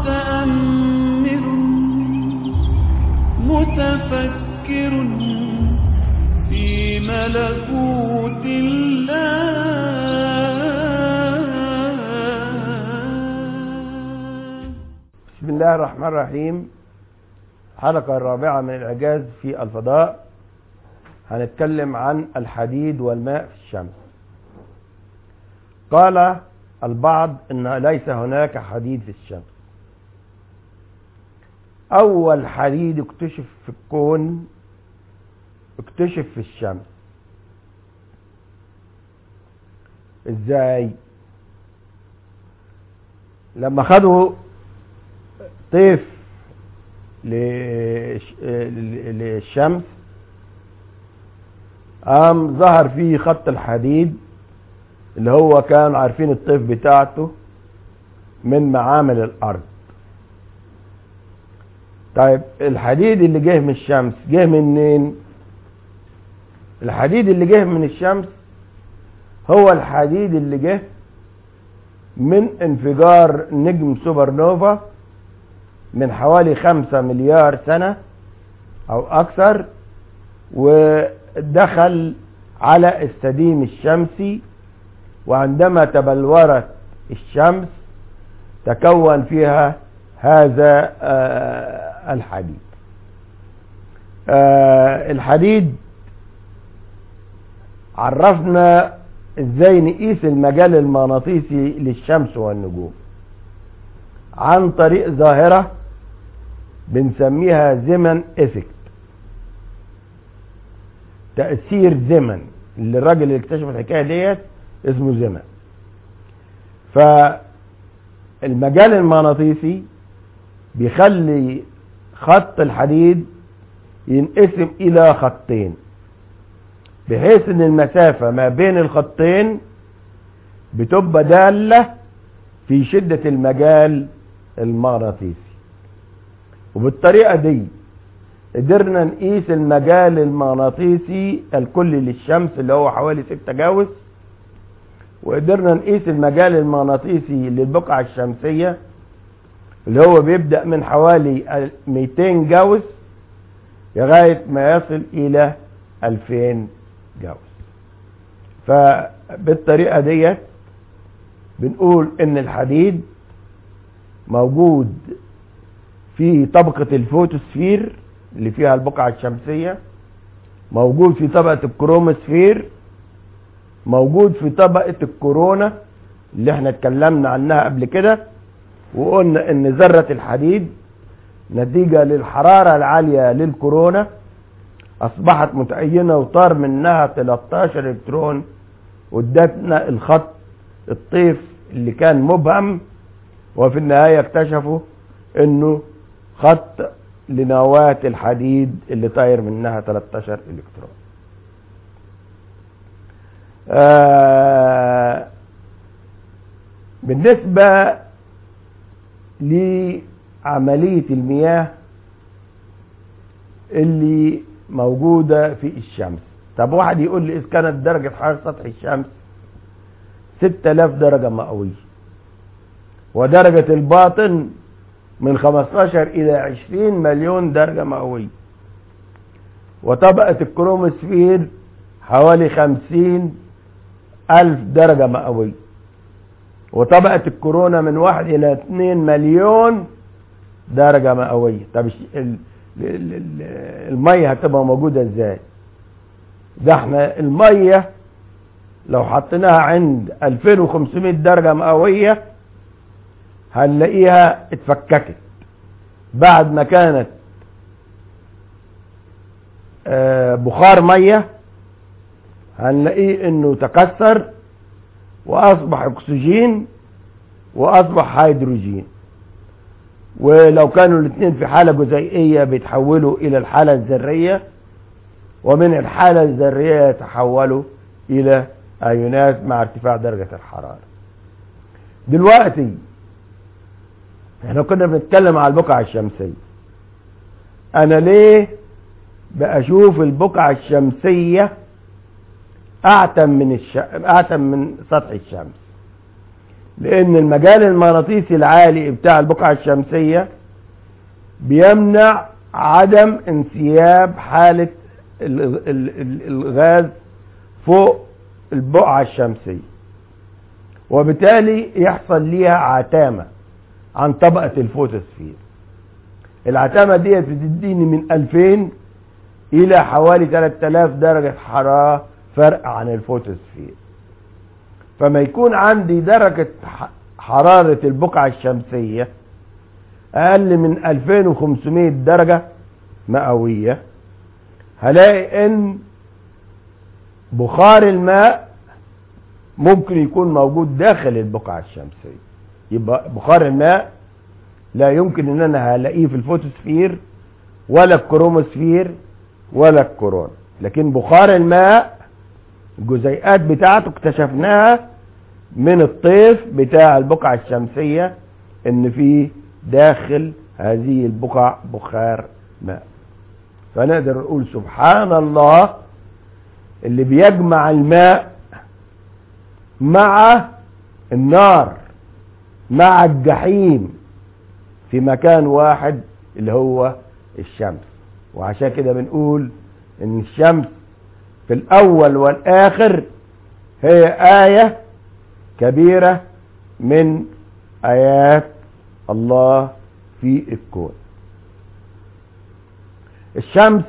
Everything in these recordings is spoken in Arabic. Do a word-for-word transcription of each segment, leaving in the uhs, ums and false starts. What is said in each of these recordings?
متأمل متفكر في ملكوت الله. بسم الله الرحمن الرحيم. الحلقة الرابعة من الإعجاز في الفضاء. هنتكلم عن الحديد والماء في الشمس. قال البعض إن ليس هناك حديد في الشمس. أول حديد اكتشف في الكون اكتشف في الشمس. ازاي؟ لما خدوا طيف للشمس قام ظهر فيه خط الحديد اللي هو كان عارفين الطيف بتاعته من معامل الارض. طيب الحديد اللي جه من الشمس جه منين؟ الحديد اللي جه من الشمس هو الحديد اللي جه من انفجار نجم سوبر نوفا من حوالي خمسة مليار سنة او اكثر، ودخل على السديم الشمسي، وعندما تبلورت الشمس تكون فيها هذا الحديد. الحديد عرفنا ازاي نقيس المجال المغناطيسي للشمس والنجوم عن طريق ظاهرة بنسميها زمن افكت، تأثير زمن، اللي الراجل اللي اكتشف الحكاية ديت اسمه زمن. فالمجال المغناطيسي بيخلي خط الحديد ينقسم الى خطين، بحيث ان المسافة ما بين الخطين بتبقى دالة في شدة المجال المغناطيسي. وبالطريقة دي قدرنا نقيس المجال المغناطيسي الكلي للشمس اللي هو حوالي ستة جاوس، وقدرنا نقيس المجال المغناطيسي للبقعة الشمسية اللي هو بيبدأ من حوالي مئتين جاوس لغاية ما يصل إلى ألفين جاوس. فبالطريقة ديت بنقول إن الحديد موجود في طبقة الفوتوسفير اللي فيها البقعة الشمسية، موجود في طبقة الكروموسفير، موجود في طبقة الكورونا اللي احنا اتكلمنا عنها قبل كده، وقلنا ان ذرة الحديد نتيجة للحرارة العالية للكورونا اصبحت متأينة وطار منها تلتاشر الكترون، وادتنا الخط الطيف اللي كان مبهم، وفي النهاية اكتشفوا انه خط لنواة الحديد اللي طاير منها تلتاشر الكترون. آه بالنسبة لعملية المياه اللي موجودة في الشمس. طب واحد يقول لي إذا كانت درجة حرارة سطح الشمس ستة آلاف درجة مئوية، ودرجة الباطن من خمستاشر إلى عشرين مليون درجة مئوية، وطبقة الكروموسفير حوالي خمسين ألف درجة مئوية، وطبقة الكورونا من واحد إلى اتنين مليون درجة مئوية. طب المية هتبقى موجودة ازاي؟ ده احنا المية لو حطيناها عند ألفين وخمسمائة درجة مئوية هنلاقيها اتفككت بعد ما كانت بخار مية، هنلاقيه انه تكسر واصبح اكسجين واصبح هيدروجين، ولو كانوا الاثنين في حالة جزيئية بيتحولوا الى الحالة الذرية، ومن الحالة الذرية يتحولوا الى ايونات مع ارتفاع درجة الحرارة. دلوقتي احنا كنا بنتكلم على البقعة الشمسية. انا ليه بأشوف البقعة الشمسية اعتم من الش... اعتم من سطح الشمس؟ لأن المجال المغناطيسي العالي بتاع البقعة الشمسية بيمنع عدم انسياب حالة الغاز فوق البقعة الشمسية، وبالتالي يحصل ليها عتامة عن طبقة الفوتوسفير. العتامة دي بتديني من ألفين إلى حوالي ثلاثة آلاف درجة حرارة فرق عن الفوتوسفير. فما يكون عندي درجة حرارة البقعة الشمسية أقل من ألفين وخمسمائة درجة مئوية، هلاقي إن بخار الماء ممكن يكون موجود داخل البقعة الشمسية. يبقى بخار الماء لا يمكن ان انا هلاقيه في الفوتوسفير ولا الكروموسفير ولا الكورونا، لكن بخار الماء الجزيئات بتاعته اكتشفناها من الطيف بتاع البقعة الشمسية ان في داخل هذه البقع بخار ماء. فنقدر نقول سبحان الله اللي بيجمع الماء مع النار مع الجحيم في مكان واحد اللي هو الشمس. وعشان كده بنقول ان الشمس في الاول والاخر هي آية كبيرة من آيات الله في الكون. الشمس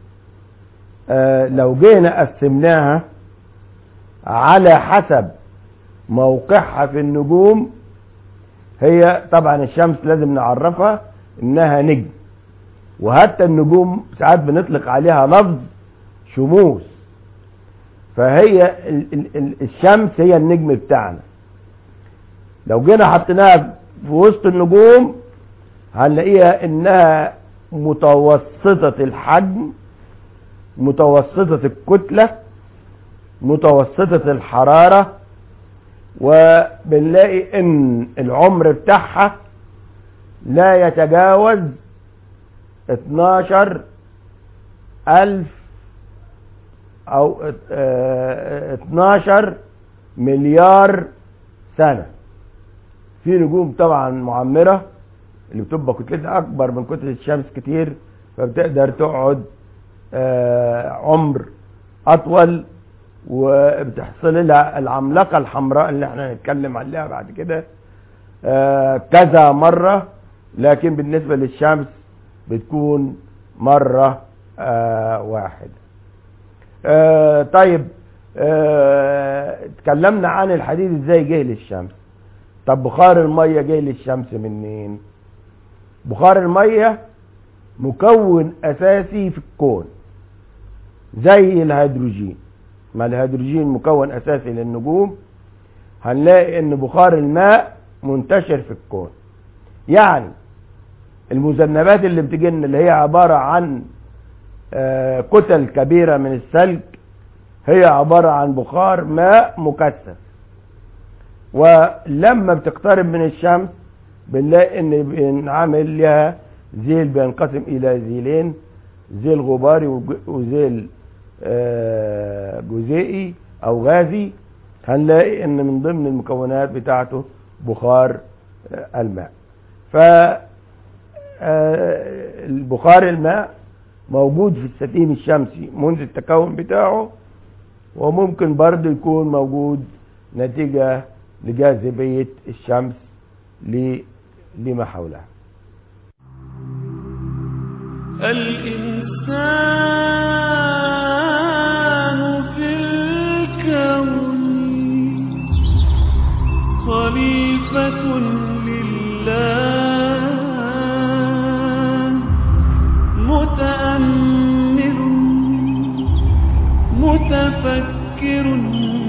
آه لو جينا قسمناها على حسب موقعها في النجوم، هي طبعا الشمس لازم نعرفها انها نجم، وحتى النجوم ساعات بنطلق عليها لفظ شموس. فهي ال ال ال الشمس هي النجم بتاعنا. لو جينا حطيناها في وسط النجوم هنلاقيها انها متوسطة الحجم، متوسطة الكتلة، متوسطة الحرارة، وبنلاقي ان العمر بتاعها لا يتجاوز اتناشر الف او اتناشر مليار سنة. في نجوم طبعا معمرة اللي بتبقى كتلتها اكبر من كتلة الشمس كتير، فبتقدر تقعد عمر اطول، وبتحصل لها العملاقة الحمراء اللي احنا هنتكلم عليها بعد كده كذا مرة، لكن بالنسبة للشمس بتكون مرة واحدة. طيب اتكلمنا عن الحديد ازاي جه للشمس. طب بخار المية جه للشمس منين؟ بخار المية مكون اساسي في الكون زي الهيدروجين. ما الهيدروجين مكون اساسي للنجوم، هنلاقي ان بخار الماء منتشر في الكون. يعني المذنبات اللي بتجينا اللي هي عبارة عن كتل كبيرة من الثلج هي عبارة عن بخار ماء مكثف، ولما بتقترب من الشمس بنلاقي ان بنعمل لها زيل بينقسم الى زيلين، زيل غباري وزيل جزيئي او غازي. هنلاقي ان من ضمن المكونات بتاعته بخار الماء. فالبخار الماء موجود في الستيم الشمسي منذ التكون بتاعه، وممكن برضه يكون موجود نتيجة لجاذبية الشمس لما حولها. الإنسان في الكون خليفة لله، متأمل متفكر